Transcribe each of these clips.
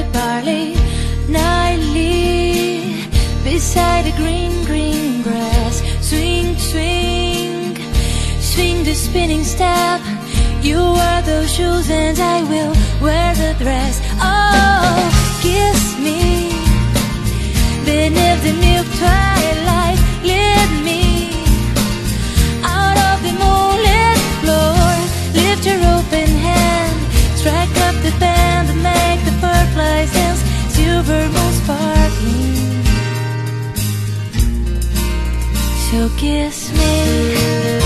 barley nightly beside the green, green grass. Swing, swing, swing the spinning step. You wear those shoes and I will wear the dress. Oh, kiss me beneath the milk twilight. Lead me out of the moonlit floor. Lift your open hand, strike up the band and make the fireflies dance. Silver moon sparkling, so kiss me.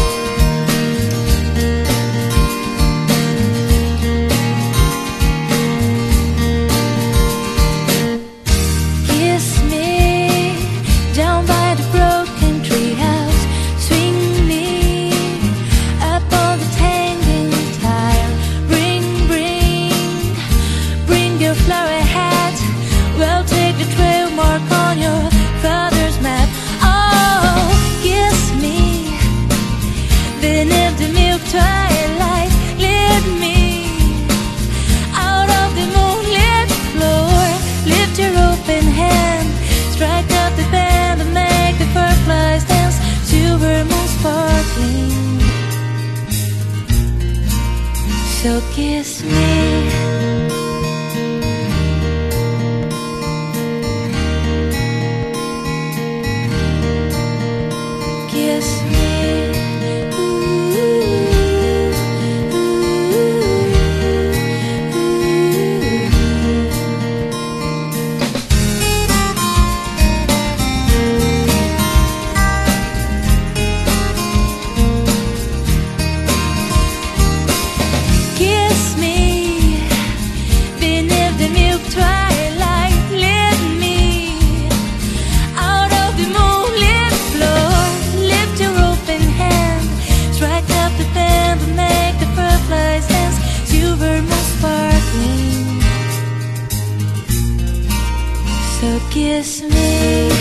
Twilight, lead me out of the moonlit floor. Lift your open hand, strike up the band and make the fireflies dance. Silver moon sparkling, so kiss me. Kiss me. So kiss me.